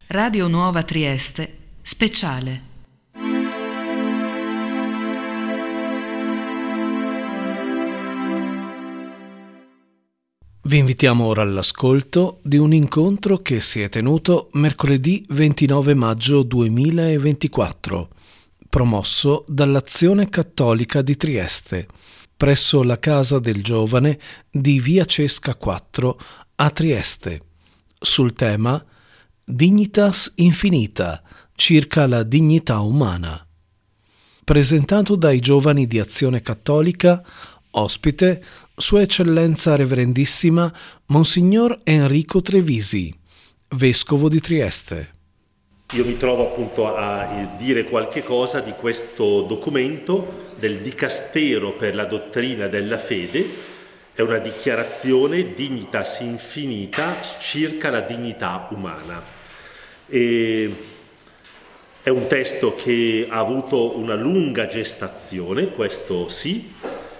Radio Nuova Trieste, speciale. Vi invitiamo ora all'ascolto di un incontro che si è tenuto mercoledì 29 maggio 2024, promosso dall'Azione Cattolica di Trieste, presso la Casa del Giovane di Via Cesca 4 a Trieste, sul tema Dignitas Infinita, circa la dignità umana. Presentato dai giovani di Azione Cattolica, ospite Sua Eccellenza Reverendissima Monsignor Enrico Trevisi, Vescovo di Trieste. Io mi trovo appunto a dire qualche cosa di questo documento del Dicastero per la dottrina della fede. È una dichiarazione Dignitas Infinita circa la dignità umana. È un testo che ha avuto una lunga gestazione, questo sì,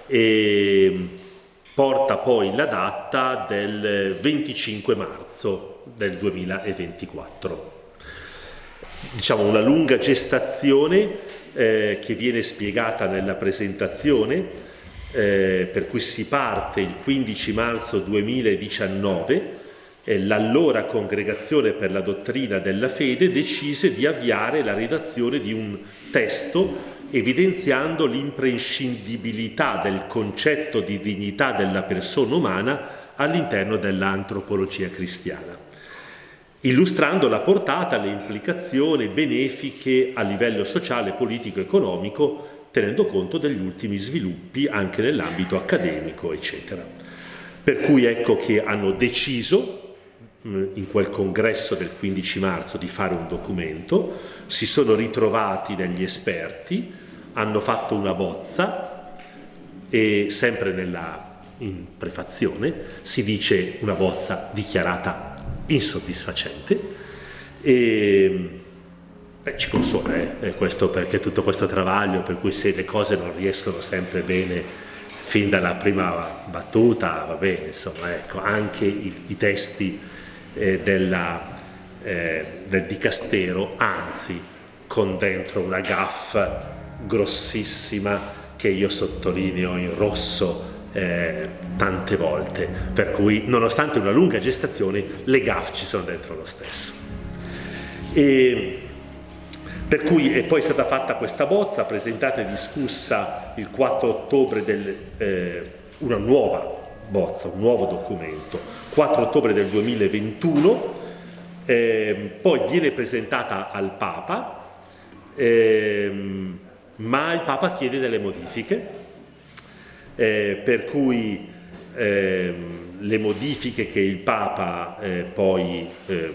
e porta poi la data del 25 marzo del 2024. Diciamo una lunga gestazione che viene spiegata nella presentazione, per cui si parte il 15 marzo 2019. L'allora Congregazione per la Dottrina della Fede decise di avviare la redazione di un testo evidenziando l'imprescindibilità del concetto di dignità della persona umana all'interno dell'antropologia cristiana, illustrando la portata, le implicazioni benefiche a livello sociale, politico, economico, tenendo conto degli ultimi sviluppi anche nell'ambito accademico, eccetera. Per cui ecco che hanno deciso in quel congresso del 15 marzo di fare un documento, si sono ritrovati degli esperti, hanno fatto una bozza e sempre in prefazione si dice una bozza dichiarata insoddisfacente e ci consola questo, perché tutto questo travaglio per cui se le cose non riescono sempre bene fin dalla prima battuta, va bene, insomma, ecco, anche i testi del Dicastero, anzi con dentro una gaffe grossissima che io sottolineo in rosso tante volte, per cui nonostante una lunga gestazione le gaffe ci sono dentro lo stesso. E per cui è poi stata fatta questa bozza, presentata e discussa il 4 ottobre una nuova bozza, un nuovo documento, 4 ottobre del 2021, poi viene presentata al Papa, ma il Papa chiede delle modifiche, per cui le modifiche che il Papa poi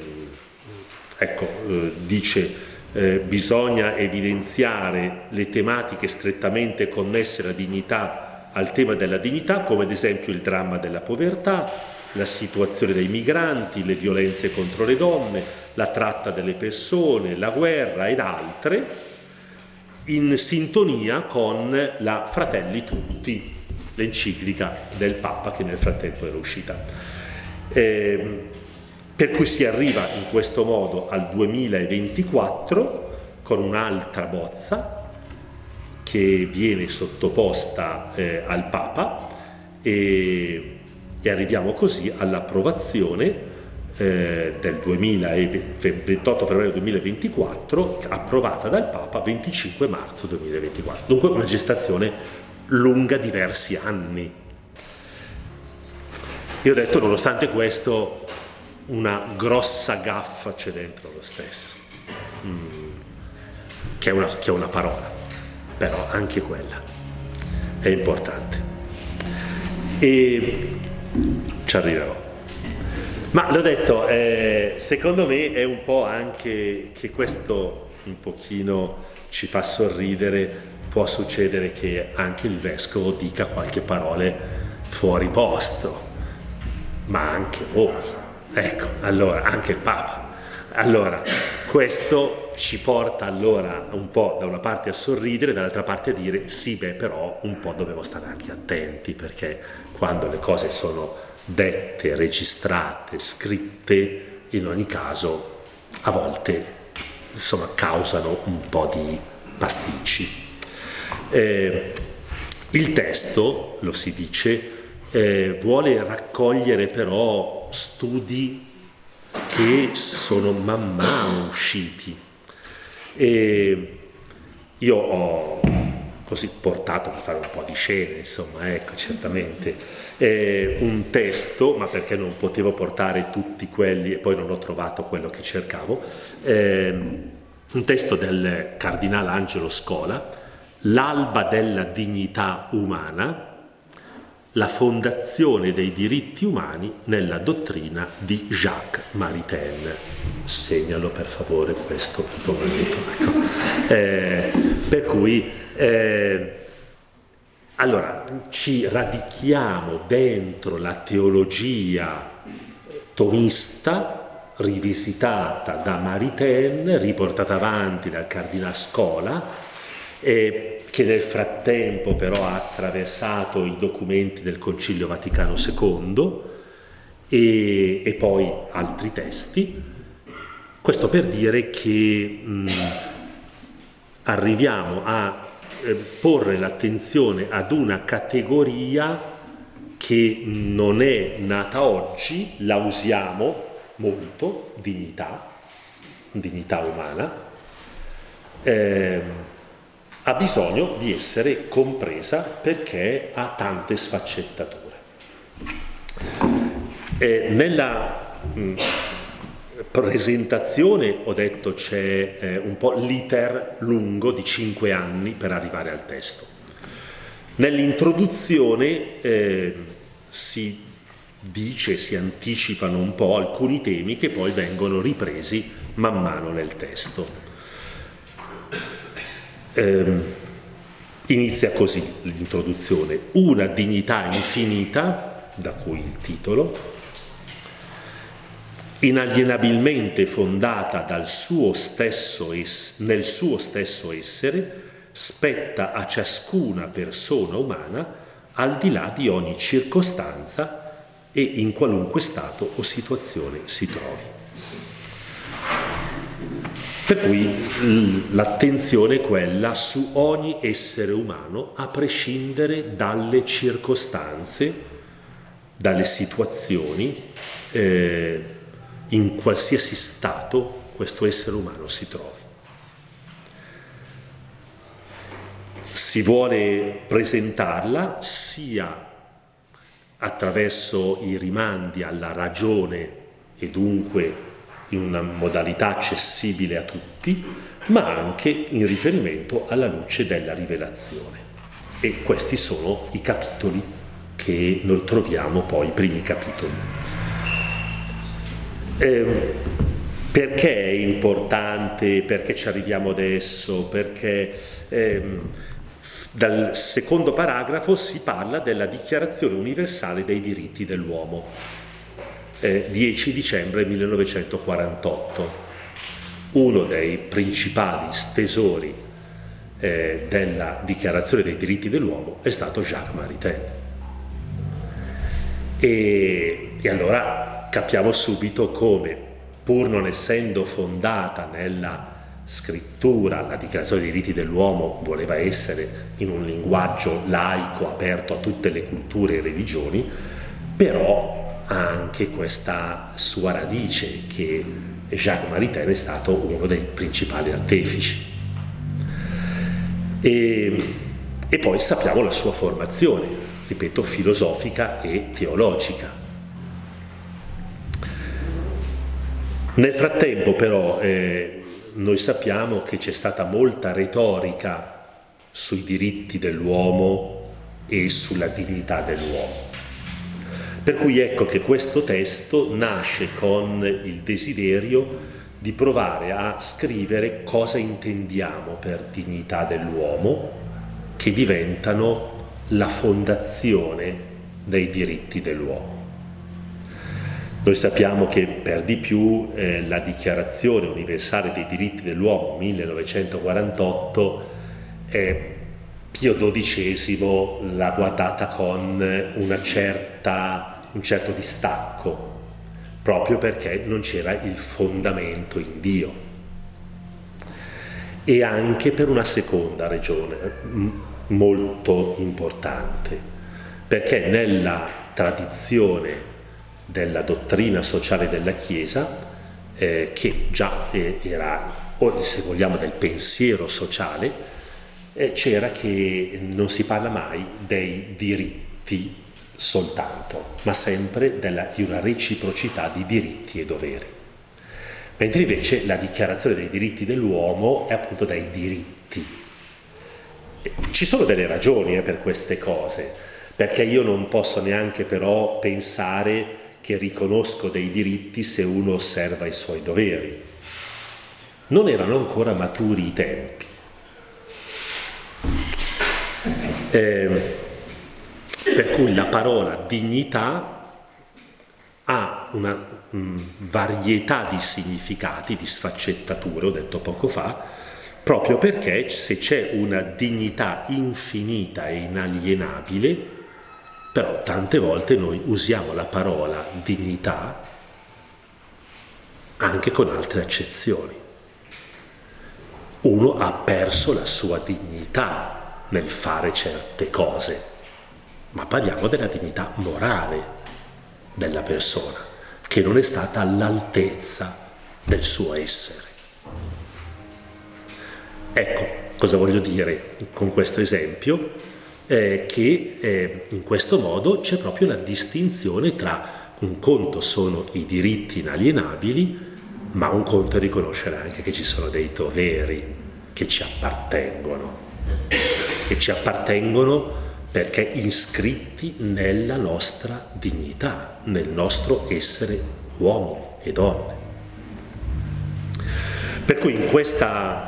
dice bisogna evidenziare le tematiche strettamente connesse alla dignità, al tema della dignità, come ad esempio il dramma della povertà, la situazione dei migranti, le violenze contro le donne, la tratta delle persone, la guerra ed altre, in sintonia con la Fratelli Tutti, l'enciclica del Papa che nel frattempo era uscita. Per cui si arriva in questo modo al 2024 con un'altra bozza che viene sottoposta al Papa e arriviamo così all'approvazione del 28 febbraio 2024, approvata dal Papa 25 marzo 2024. Dunque una gestazione lunga diversi anni. Io ho detto, nonostante questo, una grossa gaffa c'è dentro lo stesso, che è una parola, però anche quella è importante e ci arriverò. Ma l'ho detto, secondo me è un po' anche che questo un pochino ci fa sorridere. Può succedere che anche il vescovo dica qualche parole fuori posto, ma anche voi, ecco, allora anche il Papa. Allora questo ci porta allora un po' da una parte a sorridere, dall'altra parte a dire sì, però un po' dobbiamo stare anche attenti, perché quando le cose sono dette, registrate, scritte, in ogni caso a volte insomma causano un po' di pasticci. Il testo, lo si dice, vuole raccogliere però studi che sono man mano usciti, e io ho così portato per fare un po' di scene, insomma, ecco, certamente un testo, ma perché non potevo portare tutti quelli e poi non ho trovato quello che cercavo, un testo del cardinale Angelo Scola, L'alba della dignità umana, la fondazione dei diritti umani nella dottrina di Jacques Maritain. Segnalo per favore questo documento. Ecco. Per cui allora ci radichiamo dentro la teologia tomista rivisitata da Maritain, riportata avanti dal cardinale Scola, che nel frattempo però ha attraversato i documenti del Concilio Vaticano II e poi altri testi. Questo per dire che arriviamo a porre l'attenzione ad una categoria che non è nata oggi, la usiamo molto, dignità umana, ha bisogno di essere compresa perché ha tante sfaccettature. Nella presentazione ho detto c'è un po' l'iter lungo di 5 anni per arrivare al testo. Nell'introduzione si anticipano un po' alcuni temi che poi vengono ripresi man mano nel testo. Inizia così l'introduzione: una dignità infinita, da cui il titolo, inalienabilmente fondata nel suo stesso essere, spetta a ciascuna persona umana al di là di ogni circostanza e in qualunque stato o situazione si trovi. Per cui l'attenzione è quella su ogni essere umano, a prescindere dalle circostanze, dalle situazioni, in qualsiasi stato questo essere umano si trovi. Si vuole presentarla sia attraverso i rimandi alla ragione e dunque in una modalità accessibile a tutti, ma anche in riferimento alla luce della rivelazione. E questi sono i capitoli che noi troviamo poi, i primi capitoli. Perché è importante? Perché ci arriviamo adesso? Perché dal secondo paragrafo si parla della Dichiarazione universale dei diritti dell'uomo. 10 dicembre 1948, uno dei principali stesori della Dichiarazione dei diritti dell'uomo è stato Jacques Maritain. E allora capiamo subito come, pur non essendo fondata nella scrittura, la Dichiarazione dei diritti dell'uomo voleva essere in un linguaggio laico, aperto a tutte le culture e religioni, però ha anche questa sua radice che Jacques Maritain è stato uno dei principali artefici. E poi sappiamo la sua formazione, ripeto, filosofica e teologica. Nel frattempo però noi sappiamo che c'è stata molta retorica sui diritti dell'uomo e sulla dignità dell'uomo. Per cui ecco che questo testo nasce con il desiderio di provare a scrivere cosa intendiamo per dignità dell'uomo, che diventano la fondazione dei diritti dell'uomo. Noi sappiamo che per di più la Dichiarazione universale dei diritti dell'uomo 1948 Pio XII l'ha guardata con un certo distacco, proprio perché non c'era il fondamento in Dio. E anche per una seconda ragione molto importante, perché nella tradizione della dottrina sociale della Chiesa, che già era, o se vogliamo del pensiero sociale, c'era che non si parla mai dei diritti soltanto, ma sempre di una reciprocità di diritti e doveri. Mentre invece la dichiarazione dei diritti dell'uomo è appunto dai diritti. Ci sono delle ragioni per queste cose, perché io non posso neanche però pensare che riconosco dei diritti se uno osserva i suoi doveri. Non erano ancora maturi i tempi. Per cui la parola dignità ha una varietà di significati, di sfaccettature, ho detto poco fa, proprio perché se c'è una dignità infinita e inalienabile, però tante volte noi usiamo la parola dignità anche con altre accezioni. Uno ha perso la sua dignità nel fare certe cose, ma parliamo della dignità morale della persona, che non è stata all'altezza del suo essere. Ecco, cosa voglio dire con questo esempio? Che in questo modo c'è proprio la distinzione tra un conto sono i diritti inalienabili, ma un conto è riconoscere anche che ci sono dei doveri che ci appartengono, e ci appartengono perché iscritti nella nostra dignità, nel nostro essere uomini e donne. Per cui in questa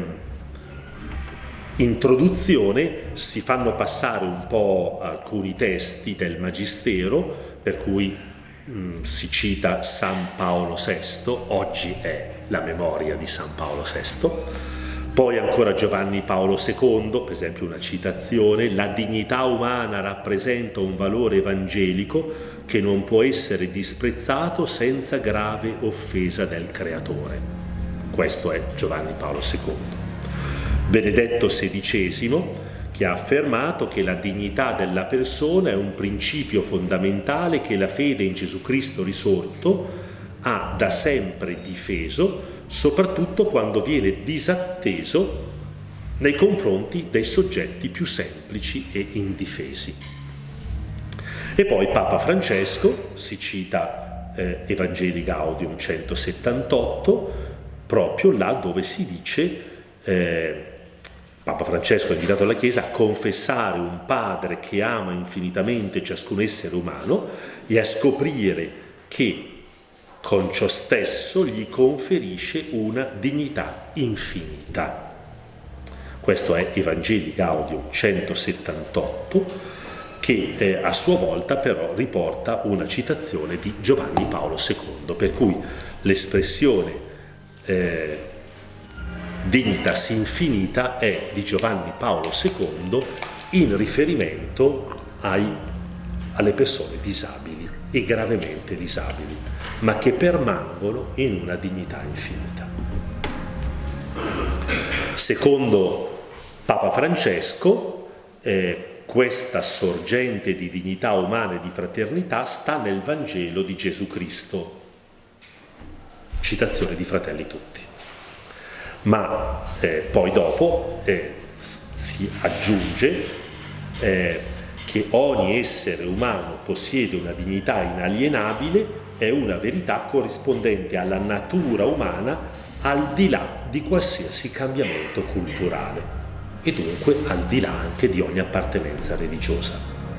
introduzione si fanno passare un po' alcuni testi del Magistero, per cui si cita San Paolo VI, oggi è la memoria di San Paolo VI, poi ancora Giovanni Paolo II, per esempio una citazione: la dignità umana rappresenta un valore evangelico che non può essere disprezzato senza grave offesa del Creatore. Questo è Giovanni Paolo II. Benedetto XVI, che ha affermato che la dignità della persona è un principio fondamentale che la fede in Gesù Cristo risorto ha da sempre difeso, soprattutto quando viene disatteso nei confronti dei soggetti più semplici e indifesi. E poi Papa Francesco, si cita Evangelii Gaudium 178, proprio là dove si dice Papa Francesco ha invitato la Chiesa a confessare un Padre che ama infinitamente ciascun essere umano e a scoprire che con ciò stesso gli conferisce una dignità infinita. Questo è Evangelii Gaudium 178, che a sua volta però riporta una citazione di Giovanni Paolo II, per cui l'espressione dignitas infinita è di Giovanni Paolo II in riferimento alle persone disabili e gravemente disabili, ma che permangono in una dignità infinita. Secondo Papa Francesco, questa sorgente di dignità umana e di fraternità sta nel Vangelo di Gesù Cristo. Citazione di Fratelli Tutti. Ma poi dopo si aggiunge che ogni essere umano possiede una dignità inalienabile, è una verità corrispondente alla natura umana al di là di qualsiasi cambiamento culturale e dunque al di là anche di ogni appartenenza religiosa.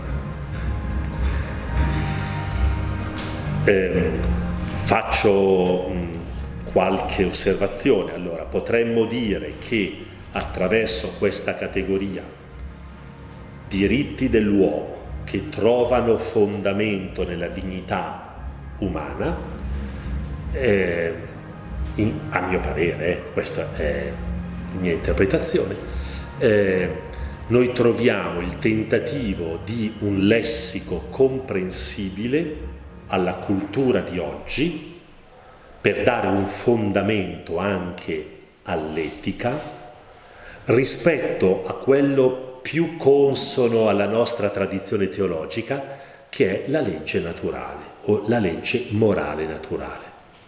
Faccio qualche osservazione. Allora, potremmo dire che attraverso questa categoria diritti dell'uomo che trovano fondamento nella dignità umana, a mio parere, questa è mia interpretazione, noi troviamo il tentativo di un lessico comprensibile alla cultura di oggi, per dare un fondamento anche all'etica rispetto a quello più consono alla nostra tradizione teologica, che è la legge naturale o la legge morale naturale.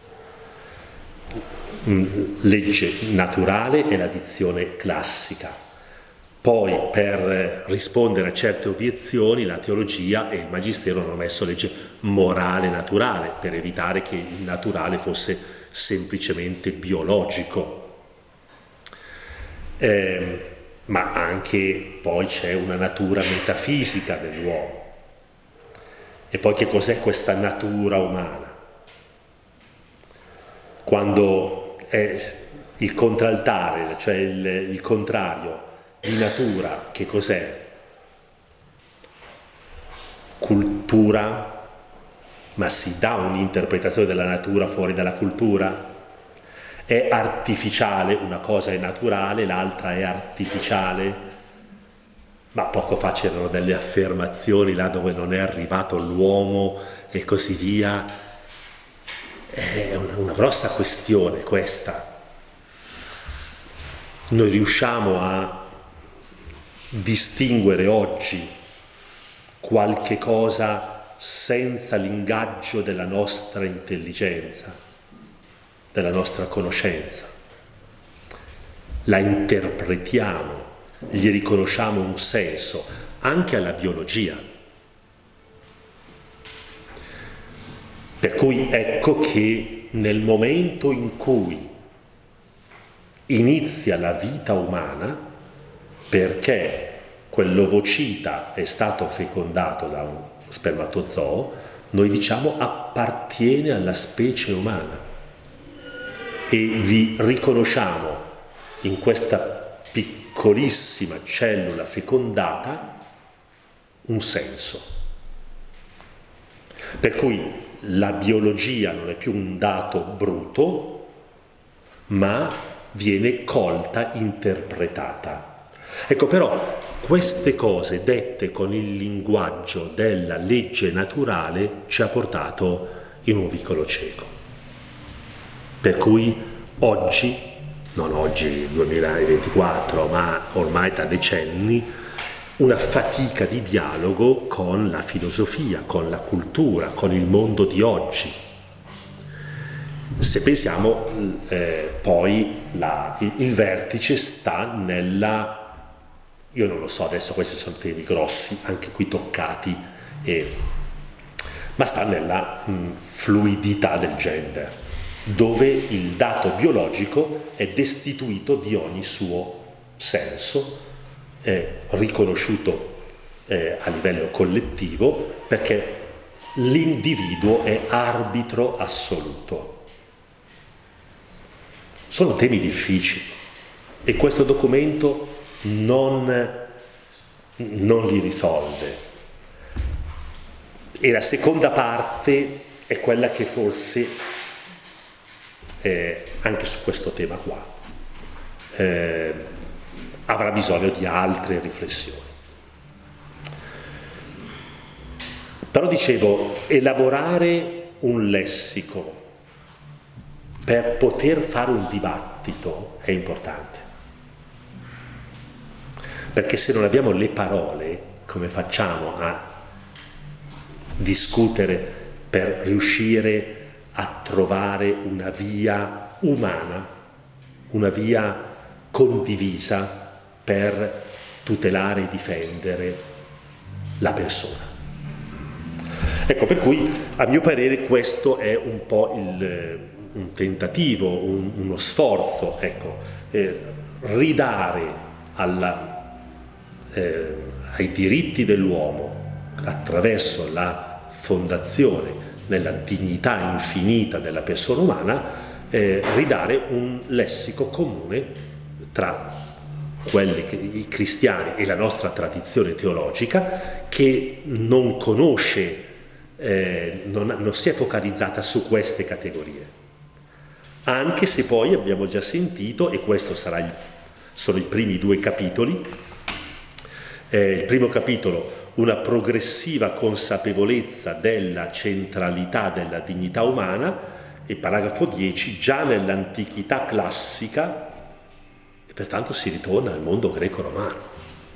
Legge naturale è la dizione classica. Poi, per rispondere a certe obiezioni, la teologia e il magistero hanno messo legge morale naturale, per evitare che il naturale fosse semplicemente biologico. Ma anche poi c'è una natura metafisica dell'uomo. E poi che cos'è questa natura umana? Quando è il contraltare, cioè il contrario di natura, che cos'è? Cultura? Ma si dà un'interpretazione della natura fuori dalla cultura? È artificiale, una cosa è naturale, l'altra è artificiale? Ma poco fa c'erano delle affermazioni là dove non è arrivato l'uomo e così via. È una grossa questione questa. Noi riusciamo a distinguere oggi qualche cosa senza l'ingaggio della nostra intelligenza, della nostra conoscenza. La interpretiamo, gli riconosciamo un senso, anche alla biologia. Per cui ecco che nel momento in cui inizia la vita umana, perché quell'ovocita è stato fecondato da un spermatozoo, noi diciamo appartiene alla specie umana e vi riconosciamo in questa piccolissima cellula fecondata un senso. Per cui la biologia non è più un dato bruto, ma viene colta, interpretata. Ecco, però queste cose dette con il linguaggio della legge naturale ci ha portato in un vicolo cieco. Per cui oggi, non oggi 2024, ma ormai da decenni, una fatica di dialogo con la filosofia, con la cultura, con il mondo di oggi. Se pensiamo poi il vertice sta nella, io non lo so, adesso questi sono temi grossi, anche qui toccati, ma sta nella fluidità del gender, dove il dato biologico è destituito di ogni suo senso, è riconosciuto a livello collettivo, perché l'individuo è arbitro assoluto. Sono temi difficili e questo documento non li risolve. E la seconda parte è quella che forse, anche su questo tema qua, avrà bisogno di altre riflessioni. Però dicevo, elaborare un lessico per poter fare un dibattito è importante. Perché se non abbiamo le parole, come facciamo a discutere per riuscire a trovare una via umana, una via condivisa per tutelare e difendere la persona? Ecco, per cui a mio parere questo è un po' un tentativo, uno sforzo, ecco, ridare ai diritti dell'uomo attraverso la fondazione nella dignità infinita della persona umana, ridare un lessico comune tra i cristiani e la nostra tradizione teologica, che non conosce, non si è focalizzata su queste categorie, anche se poi abbiamo già sentito, e questo sono i primi 2 capitoli. Il primo capitolo una progressiva consapevolezza della centralità della dignità umana, e paragrafo 10, già nell'antichità classica, e pertanto si ritorna al mondo greco-romano.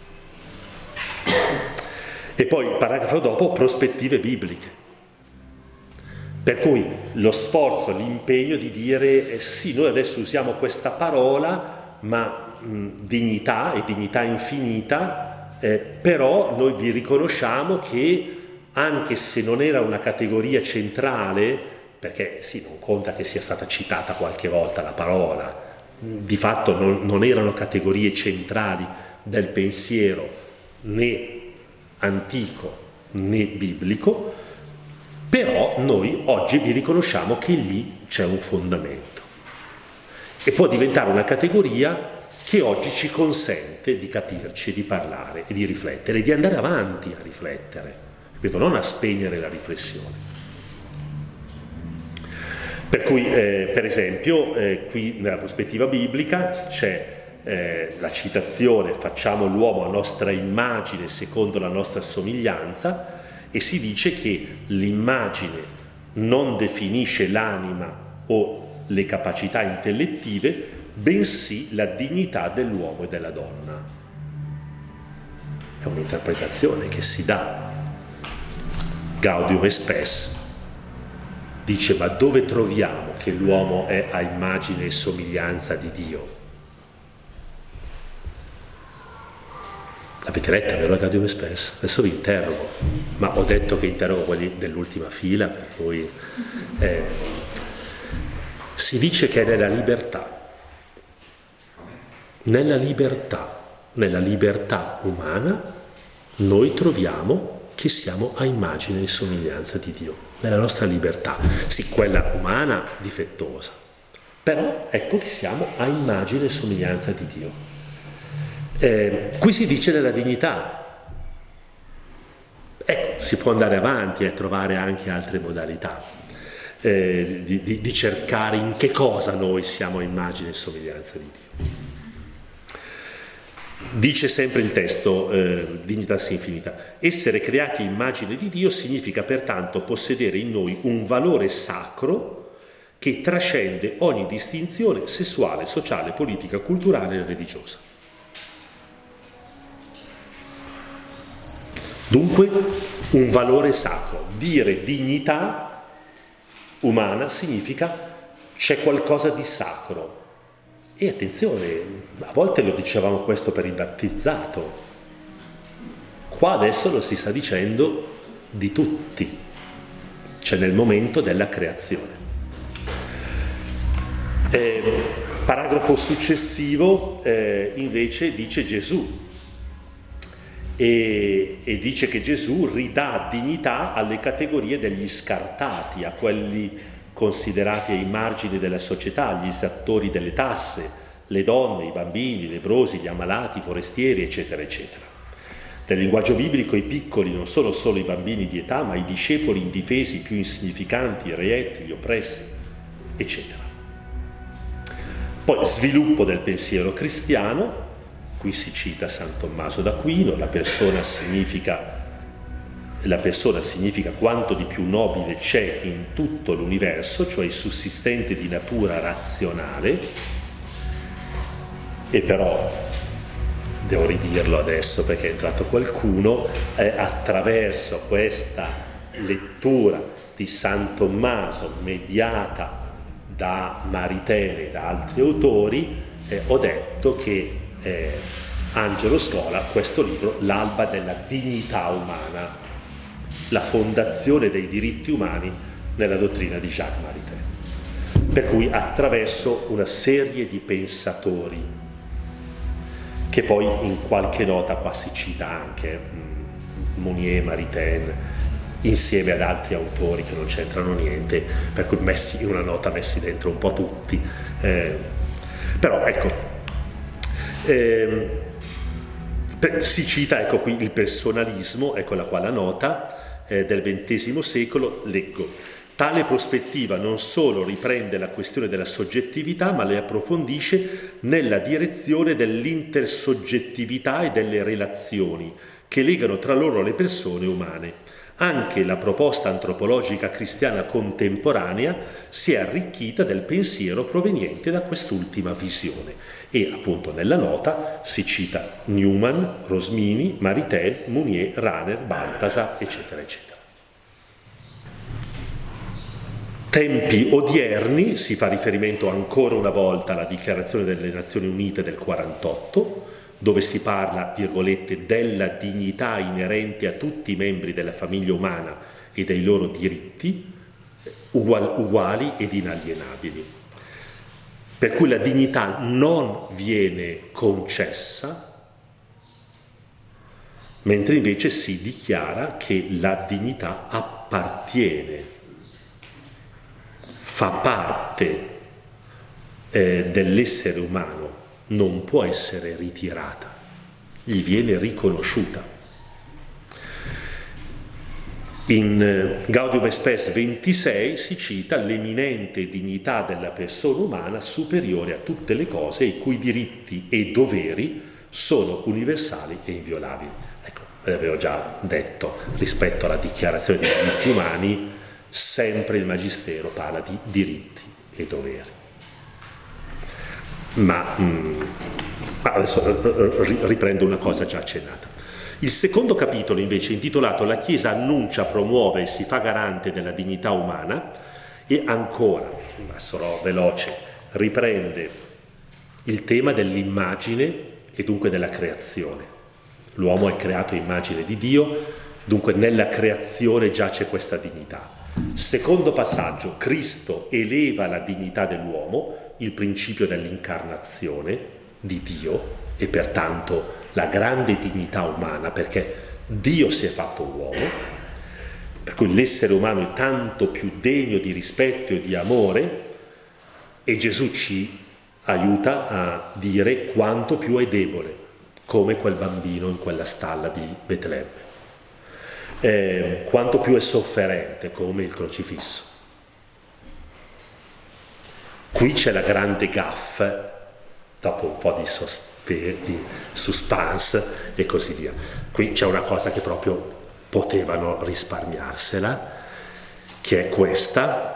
E poi il paragrafo dopo, prospettive bibliche. Per cui lo sforzo, l'impegno di dire sì, noi adesso usiamo questa parola, ma dignità e dignità infinita, però noi vi riconosciamo che anche se non era una categoria centrale, perché sì, non conta che sia stata citata qualche volta la parola, di fatto non erano categorie centrali del pensiero né antico né biblico, però noi oggi vi riconosciamo che lì c'è un fondamento e può diventare una categoria che oggi ci consente di capirci, di parlare e di riflettere, di andare avanti a riflettere, ripeto, non a spegnere la riflessione. Per cui, per esempio, qui nella prospettiva biblica c'è la citazione «facciamo l'uomo a nostra immagine secondo la nostra somiglianza», e si dice che l'immagine non definisce l'anima o le capacità intellettive, bensì la dignità dell'uomo e della donna. È un'interpretazione che si dà. Gaudium et Spes dice: ma dove troviamo che l'uomo è a immagine e somiglianza di Dio? L'avete letta, vero, la Gaudium et Spes? Adesso vi interrogo, ma ho detto che interrogo quelli dell'ultima fila, per cui si dice che è nella libertà umana noi troviamo che siamo a immagine e somiglianza di Dio, nella nostra libertà, sì, quella umana difettosa, però ecco che siamo a immagine e somiglianza di Dio. Qui si dice della dignità. Ecco, si può andare avanti e trovare anche altre modalità di cercare in che cosa noi siamo a immagine e somiglianza di Dio. Dice sempre il testo, Dignitas Infinita: essere creati a immagine di Dio significa pertanto possedere in noi un valore sacro che trascende ogni distinzione sessuale, sociale, politica, culturale e religiosa. Dunque, un valore sacro. Dire dignità umana significa c'è qualcosa di sacro. E attenzione, a volte lo dicevamo questo per il battezzato. Qua adesso lo si sta dicendo di tutti, cioè nel momento della creazione. Paragrafo successivo invece dice Gesù. E dice che Gesù ridà dignità alle categorie degli scartati, a quelli considerati ai margini della società, gli esattori delle tasse, le donne, i bambini, i lebbrosi, gli ammalati, i forestieri, eccetera, eccetera. Nel linguaggio biblico i piccoli non sono solo i bambini di età, ma i discepoli indifesi, più insignificanti, i reietti, gli oppressi, eccetera. Poi sviluppo del pensiero cristiano. Qui si cita San Tommaso d'Aquino: la persona significa quanto di più nobile c'è in tutto l'universo, cioè il sussistente di natura razionale. E però, devo ridirlo adesso perché è entrato qualcuno, attraverso questa lettura di San Tommaso, mediata da Maritene e da altri autori, ho detto che Angelo Scola, questo libro, L'alba della dignità umana, la fondazione dei diritti umani nella dottrina di Jacques Maritain. Per cui attraverso una serie di pensatori, che poi in qualche nota qua si cita anche Mounier, Maritain, insieme ad altri autori che non c'entrano niente, per cui messi in una nota, messi dentro un po' tutti. Però ecco, si cita, ecco qui, il personalismo, eccola qua la nota, del XX secolo. Leggo: tale prospettiva non solo riprende la questione della soggettività, ma le approfondisce nella direzione dell'intersoggettività e delle relazioni, che legano tra loro le persone umane. Anche la proposta antropologica cristiana contemporanea si è arricchita del pensiero proveniente da quest'ultima visione. E appunto nella nota si cita Newman, Rosmini, Maritain, Mounier, Rahner, Balthasar, eccetera, eccetera. Tempi odierni, si fa riferimento ancora una volta alla Dichiarazione delle Nazioni Unite del 48, dove si parla, virgolette, della dignità inerente a tutti i membri della famiglia umana e dei loro diritti uguali ed inalienabili. Per cui la dignità non viene concessa, mentre invece si dichiara che la dignità appartiene, fa parte dell'essere umano, non può essere ritirata, gli viene riconosciuta. In Gaudium et Spes 26 si cita l'eminente dignità della persona umana superiore a tutte le cose, i cui diritti e doveri sono universali e inviolabili. Ecco, ve l'avevo già detto, rispetto alla dichiarazione dei diritti umani, sempre il Magistero parla di diritti e doveri. Ma adesso riprendo una cosa già accennata. Il secondo capitolo invece, intitolato La Chiesa annuncia, promuove e si fa garante della dignità umana, e ancora, ma sarò veloce, riprende il tema dell'immagine e dunque della creazione. L'uomo è creato a immagine di Dio, dunque nella creazione già c'è questa dignità. Secondo passaggio, Cristo eleva la dignità dell'uomo, il principio dell'incarnazione di Dio e pertanto la grande dignità umana, perché Dio si è fatto uomo, per cui l'essere umano è tanto più degno di rispetto e di amore, e Gesù ci aiuta a dire quanto più è debole, come quel bambino in quella stalla di Betlemme, quanto più è sofferente, come il crocifisso. Qui c'è la grande gaffe, dopo un po' di suspense e così via. Qui c'è una cosa che proprio potevano risparmiarsela, che è questa.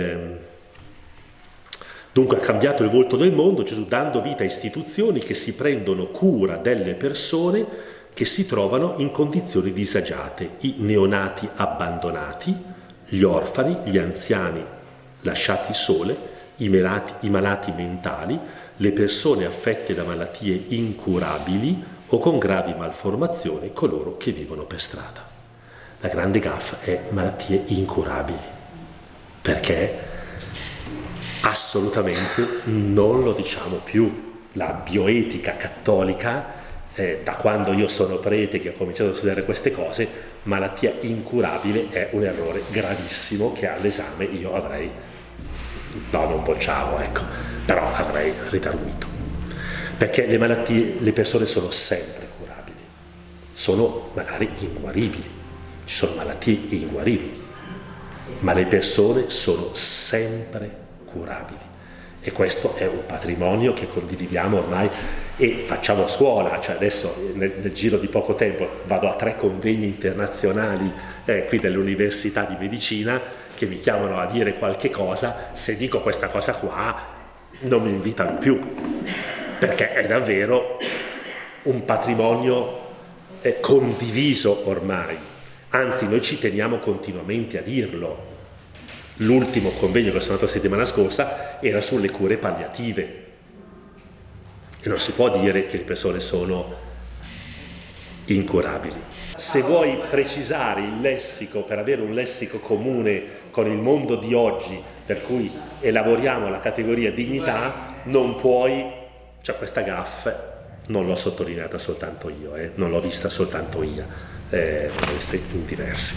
Dunque ha cambiato il volto del mondo Gesù, dando vita a istituzioni che si prendono cura delle persone che si trovano in condizioni disagiate, i neonati abbandonati, gli orfani, gli anziani lasciati sole, i malati mentali, le persone affette da malattie incurabili o con gravi malformazioni, coloro che vivono per strada. La grande gaffa è malattie incurabili, perché assolutamente non lo diciamo più. La bioetica cattolica, da quando io sono prete che ho cominciato a studiare queste cose, malattia incurabile è un errore gravissimo che all'esame io avrei, no, non bocciavo, ecco, però avrei ritarguito, perché le malattie, le persone sono sempre curabili, sono magari inguaribili, ci sono malattie inguaribili, ma le persone sono sempre curabili, e questo è un patrimonio che condividiamo ormai e facciamo a scuola. Cioè adesso nel giro di poco tempo vado a 3 convegni internazionali qui dell'Università di Medicina che mi chiamano a dire qualche cosa. Se dico questa cosa qua non mi invitano più, perché è davvero un patrimonio condiviso ormai, anzi noi ci teniamo continuamente a dirlo. L'ultimo convegno che sono andato la settimana scorsa era sulle cure palliative, e non si può dire che le persone sono incurabili. Se vuoi precisare il lessico per avere un lessico comune con il mondo di oggi, per cui elaboriamo la categoria dignità, non puoi, cioè questa gaffe non l'ho sottolineata soltanto io, non l'ho vista soltanto io, queste in diversi.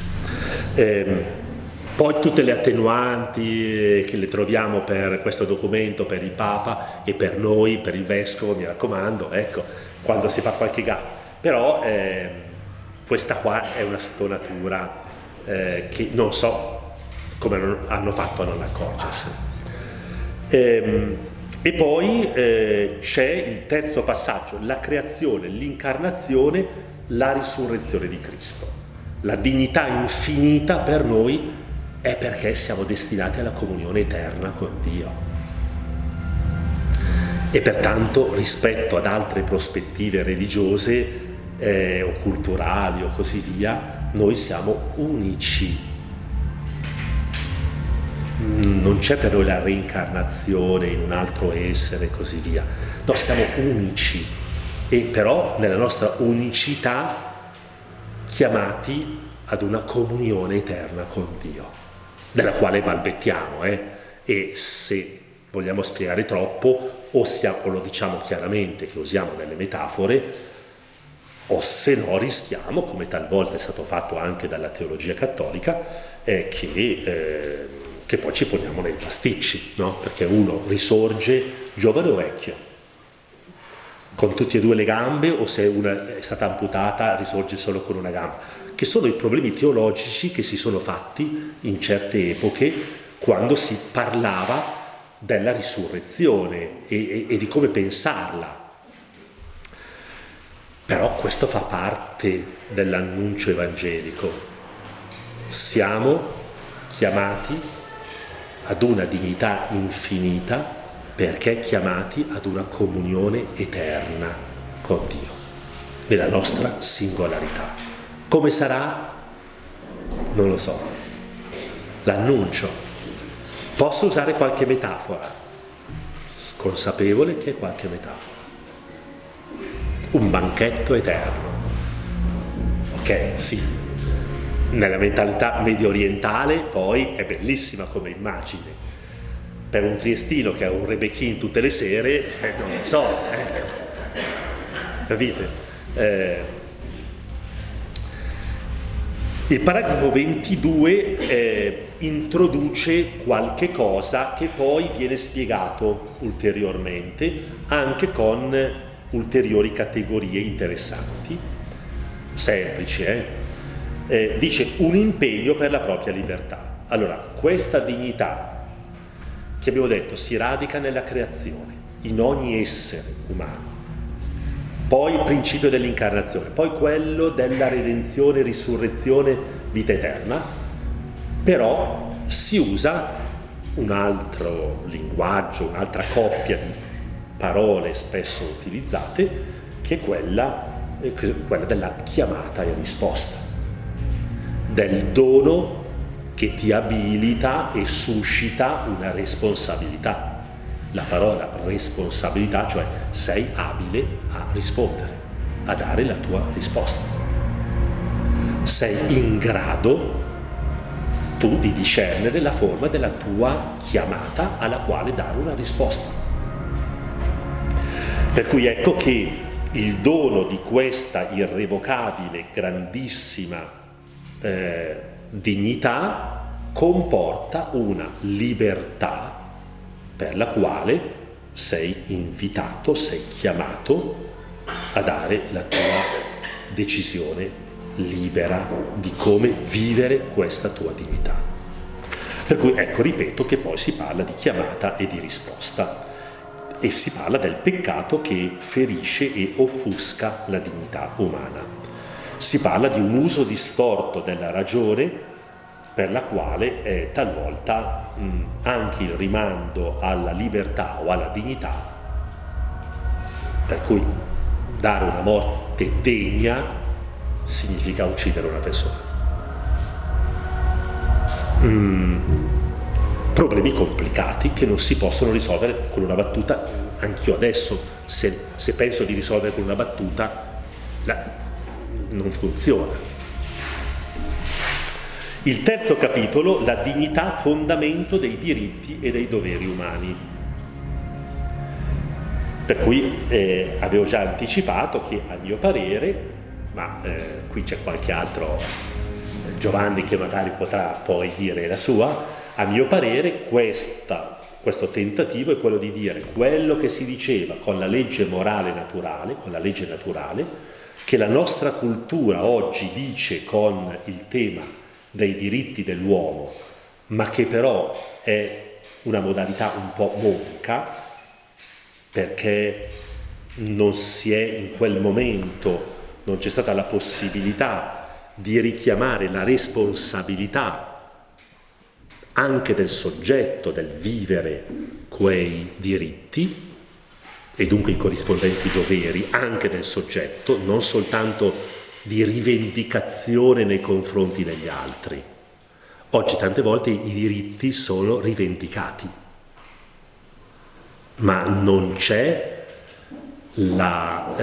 Poi tutte le attenuanti che le troviamo per questo documento, per il Papa e per noi, per il Vescovo, mi raccomando, ecco, quando si fa qualche gaffe. Però questa qua è una stonatura che non so come hanno fatto a non accorgersene. E poi c'è il terzo passaggio, la creazione, l'incarnazione, la risurrezione di Cristo. La dignità infinita per noi è perché siamo destinati alla comunione eterna con Dio. E pertanto rispetto ad altre prospettive religiose o culturali o così via, noi siamo unici. Non c'è per noi la reincarnazione in un altro essere e così via. No, siamo unici e però nella nostra unicità chiamati ad una comunione eterna con Dio, della quale balbettiamo, e se vogliamo spiegare troppo o lo diciamo chiaramente che usiamo delle metafore, o se no rischiamo, come talvolta è stato fatto anche dalla teologia cattolica, che poi ci poniamo nei pasticci, no? Perché uno risorge giovane o vecchio, con tutte e due le gambe, o se una è stata amputata risorge solo con una gamba, che sono i problemi teologici che si sono fatti in certe epoche quando si parlava della risurrezione e di come pensarla. Però questo fa parte dell'annuncio evangelico. Siamo chiamati ad una dignità infinita perché chiamati ad una comunione eterna con Dio, nella nostra singolarità. Come sarà? Non lo so. L'annuncio. Posso usare qualche metafora, consapevole che è qualche metafora. Un banchetto eterno. Ok, sì. Nella mentalità medio orientale poi è bellissima come immagine. Per un triestino che ha un Rebecchín tutte le sere, non lo so, ecco. Capite? Il paragrafo 22 introduce qualche cosa che poi viene spiegato ulteriormente, anche con ulteriori categorie interessanti, semplici, dice un impegno per la propria libertà. Allora, questa dignità che abbiamo detto si radica nella creazione, in ogni essere umano, poi il principio dell'incarnazione, poi quello della redenzione, risurrezione, vita eterna, però si usa un altro linguaggio, un'altra coppia di parole spesso utilizzate, che è quella della chiamata e risposta, del dono che ti abilita e suscita una responsabilità. La parola responsabilità, cioè sei abile a rispondere, a dare la tua risposta. Sei in grado tu di discernere la forma della tua chiamata alla quale dare una risposta. Per cui ecco che il dono di questa irrevocabile, grandissima dignità comporta una libertà per la quale sei invitato, sei chiamato a dare la tua decisione libera di come vivere questa tua dignità. Per cui ecco, ripeto che poi si parla di chiamata e di risposta e si parla del peccato che ferisce e offusca la dignità umana. Si parla di un uso distorto della ragione per la quale talvolta anche il rimando alla libertà o alla dignità, per cui dare una morte degna significa uccidere una persona. Problemi complicati che non si possono risolvere con una battuta. Anch'io adesso, se penso di risolvere con una battuta, non funziona. Il terzo capitolo, la dignità fondamento dei diritti e dei doveri umani. Per cui avevo già anticipato che a mio parere, ma qui c'è qualche altro, Giovanni, che magari potrà poi dire la sua, a mio parere questo tentativo è quello di dire quello che si diceva con la legge morale naturale, con la legge naturale, che la nostra cultura oggi dice con il tema dei diritti dell'uomo, ma che però è una modalità un po' monca, perché non si è in quel momento, non c'è stata la possibilità di richiamare la responsabilità anche del soggetto del vivere quei diritti e dunque i corrispondenti doveri anche del soggetto, non soltanto di rivendicazione nei confronti degli altri. Oggi tante volte i diritti sono rivendicati, ma non c'è la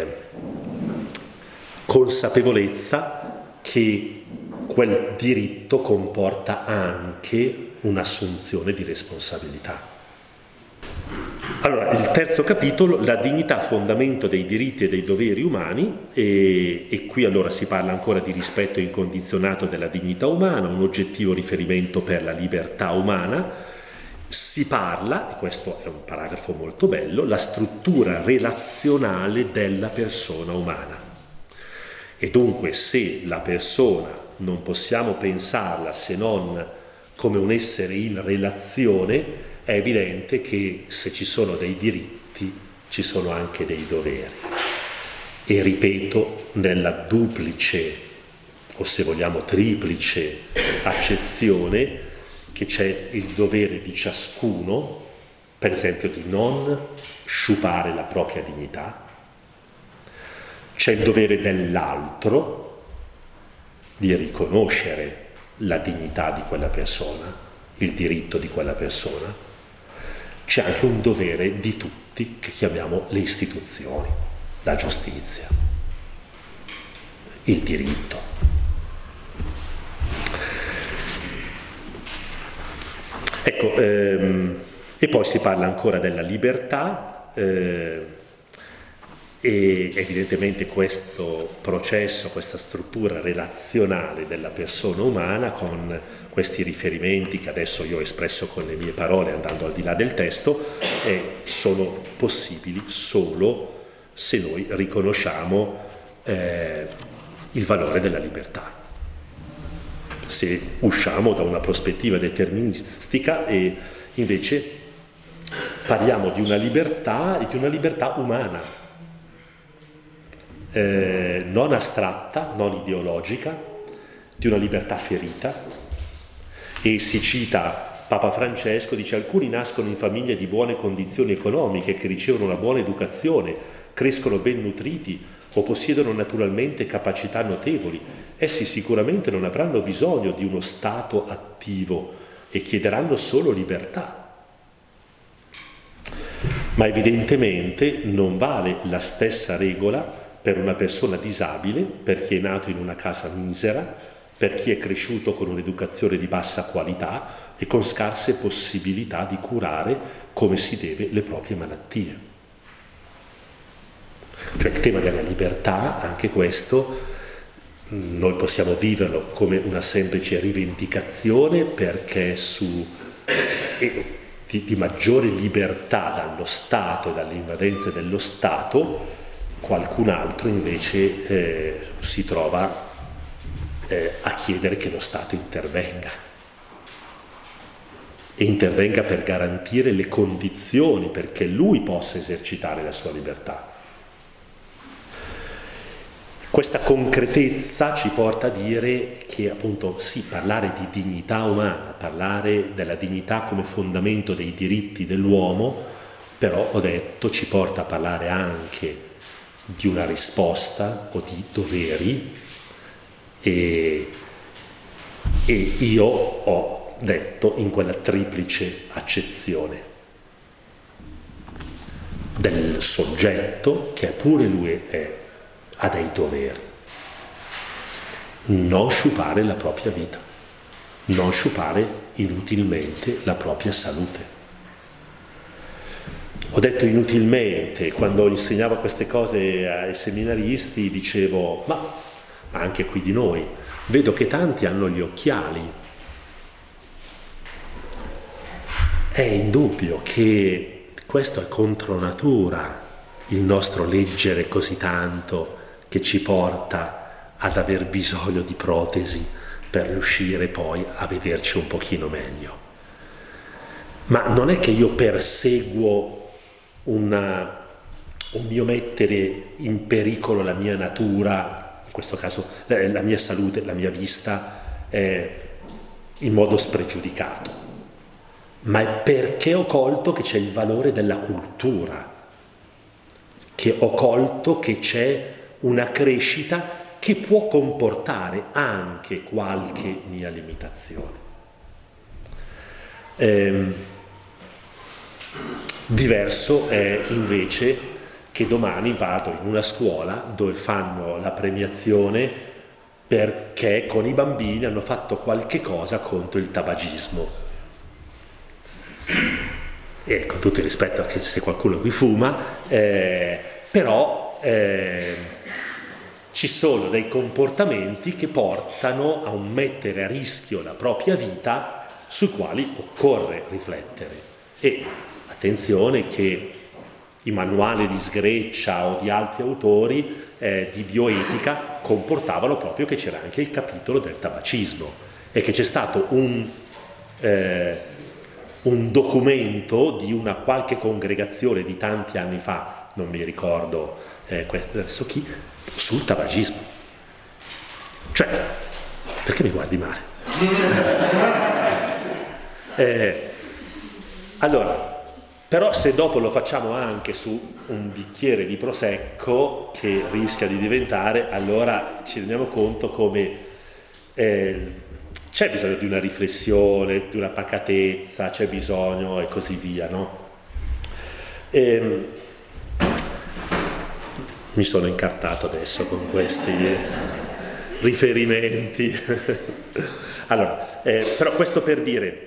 consapevolezza che quel diritto comporta anche un'assunzione di responsabilità. Allora, il terzo capitolo, la dignità fondamento dei diritti e dei doveri umani, e qui allora si parla ancora di rispetto incondizionato della dignità umana, un oggettivo riferimento per la libertà umana. Si parla, e questo è un paragrafo molto bello, la struttura relazionale della persona umana. E dunque se la persona non possiamo pensarla se non come un essere in relazione, è evidente che se ci sono dei diritti ci sono anche dei doveri. E ripeto, nella duplice, o se vogliamo triplice accezione, che c'è il dovere di ciascuno, per esempio di non sciupare la propria dignità, c'è il dovere dell'altro di riconoscere la dignità di quella persona, il diritto di quella persona, c'è anche un dovere di tutti che chiamiamo le istituzioni, la giustizia, il diritto. Ecco, e poi si parla ancora della libertà, e evidentemente questo processo, questa struttura relazionale della persona umana con questi riferimenti che adesso io ho espresso con le mie parole andando al di là del testo, sono possibili solo se noi riconosciamo il valore della libertà. Se usciamo da una prospettiva deterministica e invece parliamo di una libertà e di una libertà umana, non astratta, non ideologica, di una libertà ferita. E si cita Papa Francesco, dice: alcuni nascono in famiglie di buone condizioni economiche, che ricevono una buona educazione, crescono ben nutriti o possiedono naturalmente capacità notevoli. Essi sicuramente non avranno bisogno di uno Stato attivo e chiederanno solo libertà. Ma evidentemente non vale la stessa regola per una persona disabile, per chi è nato in una casa misera, per chi è cresciuto con un'educazione di bassa qualità e con scarse possibilità di curare come si deve le proprie malattie. Cioè il tema della libertà, anche questo, noi possiamo viverlo come una semplice rivendicazione perché di maggiore libertà dallo Stato e dalle invadenze dello Stato. Qualcun altro invece si trova a chiedere che lo Stato intervenga e intervenga per garantire le condizioni perché lui possa esercitare la sua libertà. Questa concretezza ci porta a dire che appunto sì, parlare di dignità umana, parlare della dignità come fondamento dei diritti dell'uomo, però ho detto ci porta a parlare anche di una risposta o di doveri e io ho detto in quella triplice accezione del soggetto che pure lui ha dei doveri, non sciupare la propria vita, non sciupare inutilmente la propria salute. Ho detto inutilmente, quando insegnavo queste cose ai seminaristi dicevo, ma anche qui di noi, vedo che tanti hanno gli occhiali. È indubbio che questo è contro natura, il nostro leggere così tanto che ci porta ad aver bisogno di protesi per riuscire poi a vederci un pochino meglio. Ma non è che io perseguo un mio mettere in pericolo la mia natura, in questo caso la mia salute, la mia vista, in modo spregiudicato, ma è perché ho colto che c'è il valore della cultura, che ho colto che c'è una crescita che può comportare anche qualche mia limitazione. Diverso è invece che domani vado in una scuola dove fanno la premiazione perché con i bambini hanno fatto qualche cosa contro il tabagismo. E con tutto il rispetto anche se qualcuno qui fuma, però ci sono dei comportamenti che portano a un mettere a rischio la propria vita sui quali occorre riflettere. E attenzione che i manuali di Sgreccia o di altri autori di bioetica comportavano proprio che c'era anche il capitolo del tabacismo e che c'è stato un documento di una qualche congregazione di tanti anni fa, non mi ricordo adesso chi, sul tabagismo. Cioè, perché mi guardi male? Allora, però se dopo lo facciamo anche su un bicchiere di prosecco che rischia di diventare, allora ci rendiamo conto come c'è bisogno di una riflessione, di una pacatezza, c'è bisogno e così via, no? Mi sono incartato adesso con questi riferimenti. Allora, però questo per dire,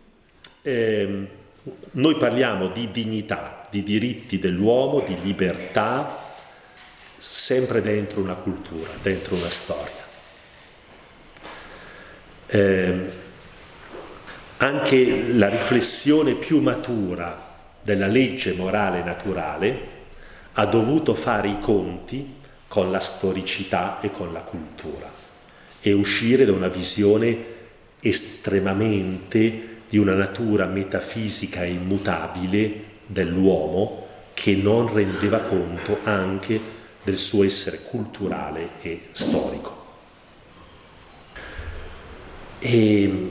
noi parliamo di dignità, di diritti dell'uomo, di libertà, sempre dentro una cultura, dentro una storia. Anche la riflessione più matura della legge morale naturale ha dovuto fare i conti con la storicità e con la cultura e uscire da una visione estremamente di una natura metafisica e immutabile dell'uomo che non rendeva conto anche del suo essere culturale e storico. E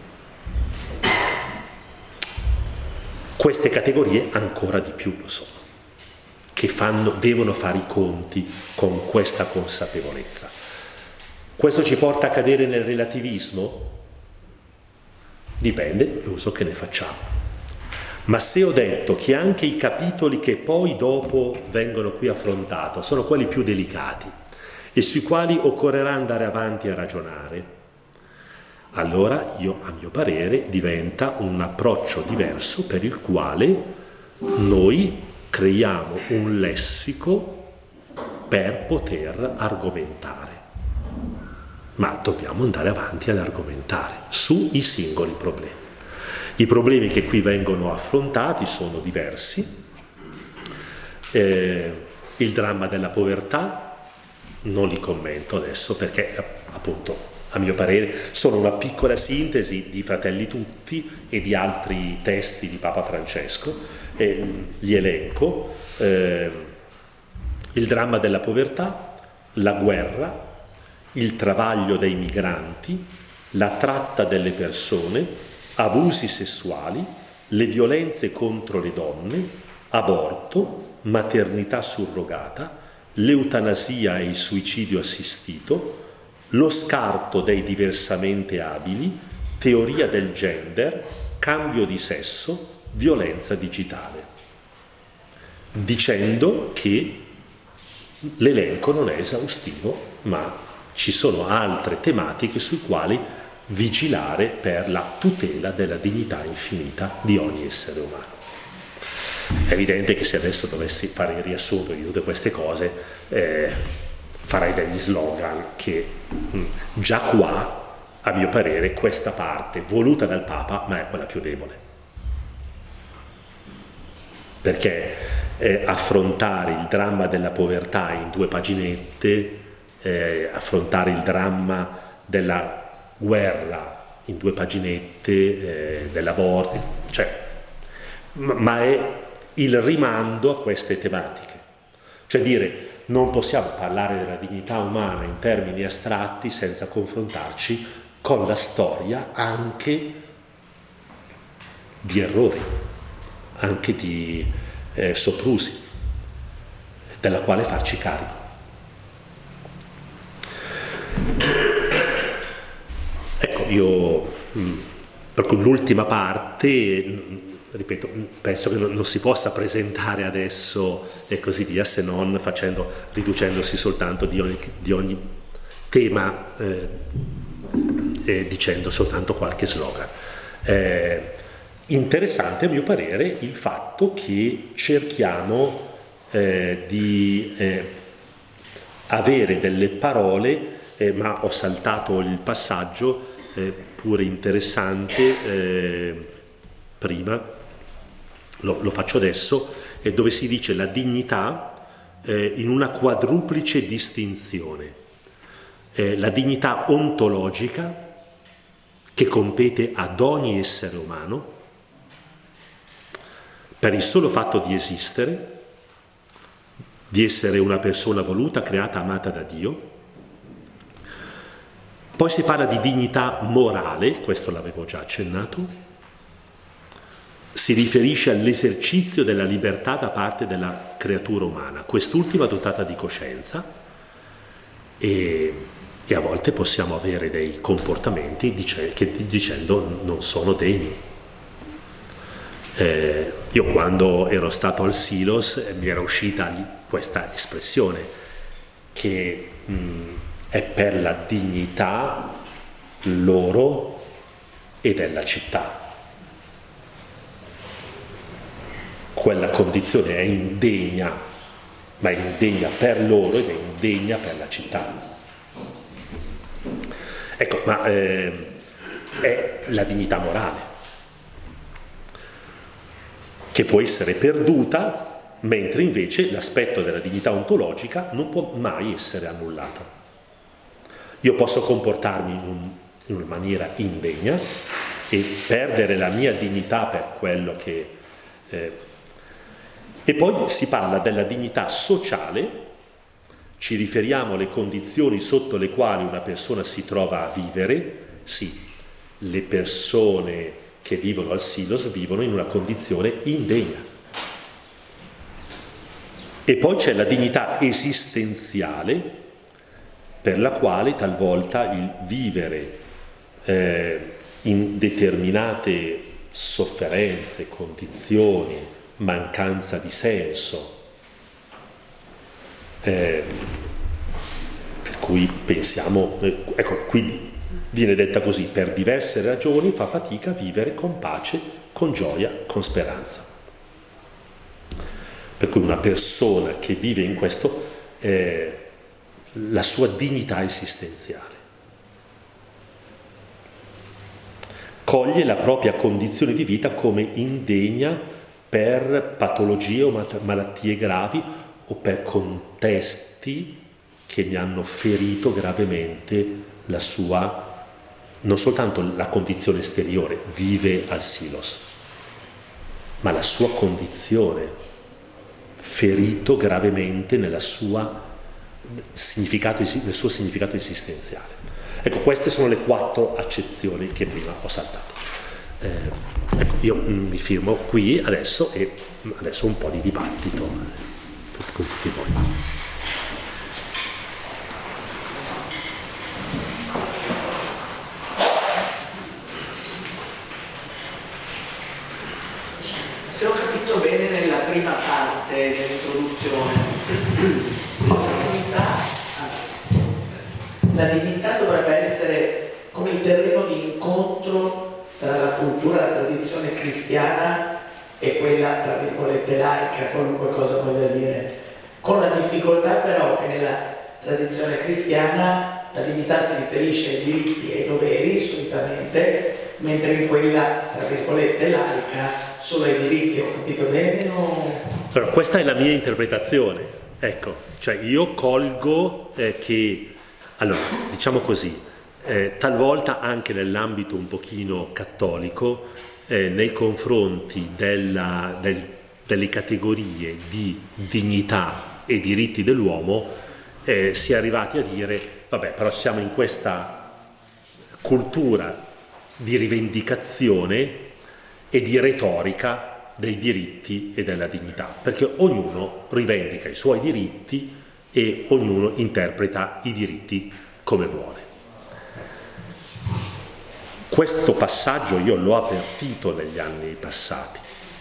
queste categorie ancora di più lo sono, che devono fare i conti con questa consapevolezza. Questo ci porta a cadere nel relativismo? Dipende dall'uso che ne facciamo. Ma se ho detto che anche i capitoli che poi dopo vengono qui affrontati sono quelli più delicati e sui quali occorrerà andare avanti a ragionare, allora a mio parere diventa un approccio diverso per il quale noi creiamo un lessico per poter argomentare, ma dobbiamo andare avanti ad argomentare sui singoli problemi. I problemi che qui vengono affrontati sono diversi. Il dramma della povertà non li commento adesso perché appunto a mio parere sono una piccola sintesi di Fratelli Tutti e di altri testi di Papa Francesco, li elenco. Il dramma della povertà, la guerra, il travaglio dei migranti, la tratta delle persone, abusi sessuali, le violenze contro le donne, aborto, maternità surrogata, l'eutanasia e il suicidio assistito, lo scarto dei diversamente abili, teoria del gender, cambio di sesso, violenza digitale, dicendo che l'elenco non è esaustivo, ma ci sono altre tematiche sui quali vigilare per la tutela della dignità infinita di ogni essere umano. È evidente che se adesso dovessi fare il riassunto di tutte queste cose, farei degli slogan che già qua, a mio parere, questa parte voluta dal Papa, ma è quella più debole. Perché affrontare il dramma della povertà in 2 paginette, affrontare il dramma della guerra in 2 paginette, dell'aborto, cioè, ma è il rimando a queste tematiche. Cioè dire, non possiamo parlare della dignità umana in termini astratti senza confrontarci con la storia anche di errori, anche di soprusi, della quale farci carico. Ecco, io per cui l'ultima parte, ripeto, penso che non si possa presentare adesso e così via, se non riducendosi soltanto di ogni tema, dicendo soltanto qualche slogan. Interessante a mio parere il fatto che cerchiamo di avere delle parole, ma ho saltato il passaggio pure interessante prima, lo faccio adesso, dove si dice la dignità in una quadruplice distinzione. La dignità ontologica che compete ad ogni essere umano per il solo fatto di esistere, di essere una persona voluta, creata, amata da Dio. Poi si parla di dignità morale, questo l'avevo già accennato, si riferisce all'esercizio della libertà da parte della creatura umana, quest'ultima dotata di coscienza, e a volte possiamo avere dei comportamenti che dicendo non sono degni. Io quando ero stato al Silos mi era uscita questa espressione che è per la dignità loro e della città. Quella condizione è indegna, ma è indegna per loro ed è indegna per la città. Ecco, ma è la dignità morale, che può essere perduta, mentre invece l'aspetto della dignità ontologica non può mai essere annullato. Io posso comportarmi in una maniera indegna e perdere la mia dignità per quello che... E poi si parla della dignità sociale, ci riferiamo alle condizioni sotto le quali una persona si trova a vivere. Sì, le persone che vivono al Silos vivono in una condizione indegna. E poi c'è la dignità esistenziale, per la quale talvolta il vivere in determinate sofferenze, condizioni, mancanza di senso, per cui pensiamo, ecco, qui viene detta così, per diverse ragioni fa fatica a vivere con pace, con gioia, con speranza. Per cui una persona che vive in questo, la sua dignità esistenziale, coglie la propria condizione di vita come indegna per patologie o malattie gravi o per contesti che mi hanno ferito gravemente la sua, non soltanto la condizione esteriore, vive al Silos, ma la sua condizione, ferito gravemente nel suo significato esistenziale. Ecco, queste sono le 4 accezioni che prima ho saltato. Ecco, io mi firmo qui adesso e adesso un po' di dibattito con tutti voi. Se ho capito bene nella prima parte dell'introduzione, la dignità dovrebbe essere come il terreno di incontro tra la cultura, la tradizione cristiana e quella, tra virgolette, laica, qualunque cosa voglia dire, con la difficoltà però che nella tradizione cristiana la dignità si riferisce ai diritti e ai doveri solitamente, mentre in quella, tra virgolette, laica, solo ai diritti. Ho capito bene o... Allora, questa è la mia interpretazione, ecco, cioè io colgo che, allora, diciamo così, talvolta anche nell'ambito un pochino cattolico, nei confronti del delle categorie di dignità e diritti dell'uomo, si è arrivati a dire, vabbè, però siamo in questa cultura di rivendicazione e di retorica dei diritti e della dignità, perché ognuno rivendica i suoi diritti e ognuno interpreta i diritti come vuole. Questo passaggio io l'ho avvertito negli anni passati.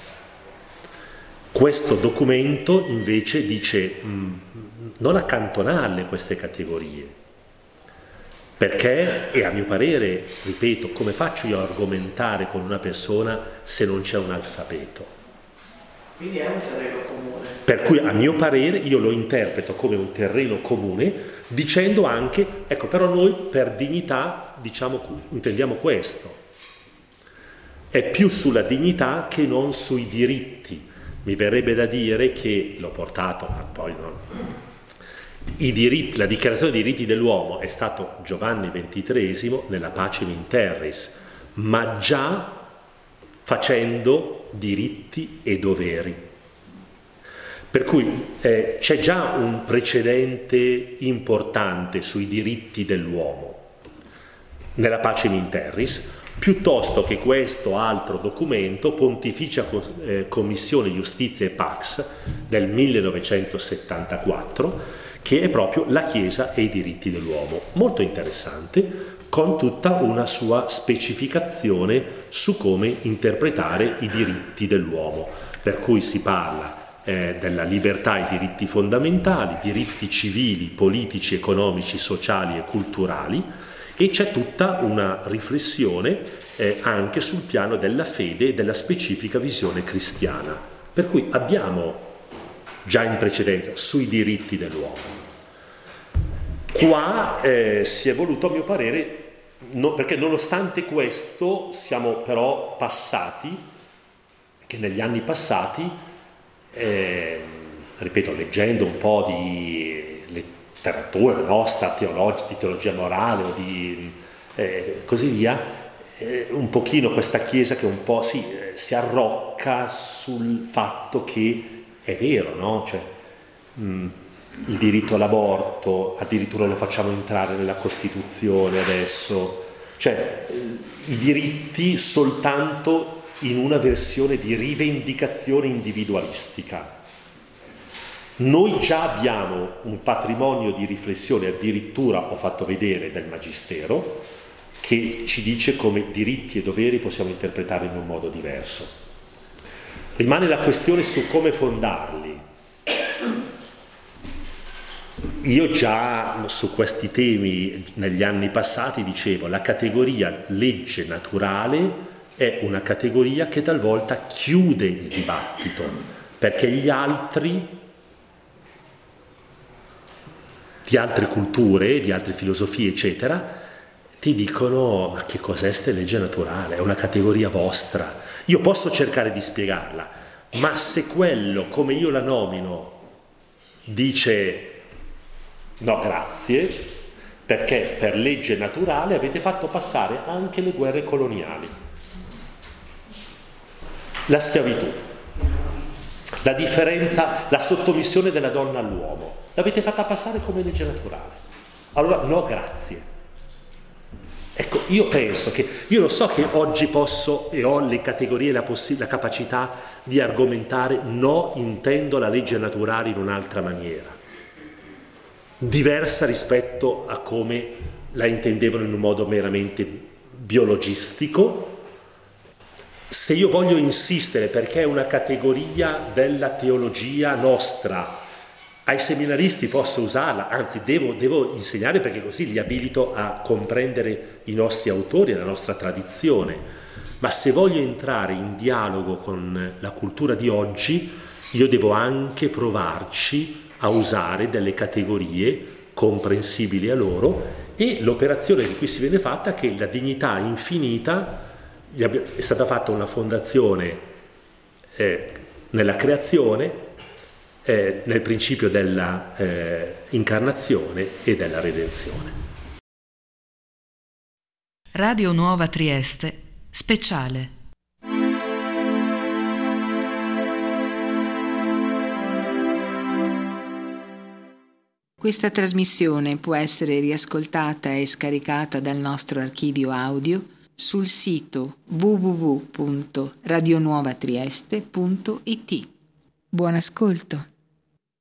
Questo documento invece dice non accantonarle queste categorie, perché, e a mio parere, ripeto, come faccio io a argomentare con una persona se non c'è un alfabeto? Quindi è un terreno comune. Per cui a mio parere io lo interpreto come un terreno comune, dicendo anche, ecco, però noi per dignità intendiamo questo. È più sulla dignità che non sui diritti. Mi verrebbe da dire che l'ho portato, ma poi non. La dichiarazione dei diritti dell'uomo è stato Giovanni XXIII nella Pacem in Terris, ma già facendo diritti e doveri. Per cui c'è già un precedente importante sui diritti dell'uomo nella Pacem in Terris, piuttosto che questo altro documento, Pontificia Commissione Giustizia e Pax del 1974, che è proprio la Chiesa e i diritti dell'uomo. Molto interessante, con tutta una sua specificazione su come interpretare i diritti dell'uomo, per cui si parla della libertà e diritti fondamentali, diritti civili, politici, economici, sociali e culturali, e c'è tutta una riflessione anche sul piano della fede e della specifica visione cristiana. Per cui abbiamo già in precedenza sui diritti dell'uomo. Qua si è voluto, a mio parere, perché nonostante questo siamo però passati, che negli anni passati, ripeto, leggendo un po' di letteratura nostra, di teologia morale o di così via, un pochino questa Chiesa che un po' si arrocca sul fatto che è vero, no? Cioè, il diritto all'aborto addirittura lo facciamo entrare nella Costituzione adesso, cioè i diritti soltanto in una versione di rivendicazione individualistica. Noi già abbiamo un patrimonio di riflessione, addirittura ho fatto vedere del Magistero, che ci dice come diritti e doveri possiamo interpretare in un modo diverso. Rimane la questione su come fondarli. Io già su questi temi negli anni passati dicevo, la categoria legge naturale è una categoria che talvolta chiude il dibattito, perché gli altri, di altre culture, di altre filosofie, eccetera, ti dicono, ma che cos'è sta legge naturale? È una categoria vostra. Io posso cercare di spiegarla, ma se quello, come io la nomino, dice no grazie, perché per legge naturale avete fatto passare anche le guerre coloniali, la schiavitù, la differenza, la sottomissione della donna all'uomo, l'avete fatta passare come legge naturale. Allora no grazie. Ecco, io penso che, io lo so che oggi posso e ho le categorie, la capacità di argomentare no, intendo la legge naturale in un'altra maniera, diversa rispetto a come la intendevano in un modo meramente biologistico. Se io voglio insistere perché è una categoria della teologia nostra, ai seminaristi posso usarla, anzi devo insegnare perché così li abilito a comprendere i nostri autori e la nostra tradizione, ma se voglio entrare in dialogo con la cultura di oggi, io devo anche provarci a usare delle categorie comprensibili a loro, e l'operazione di cui si viene fatta è che la dignità infinita è stata fatta una fondazione nella creazione, nel principio della incarnazione e della redenzione. Radio Nuova Trieste, speciale. Questa trasmissione può essere riascoltata e scaricata dal nostro archivio audio sul sito www.radionuovatrieste.it. Buon ascolto!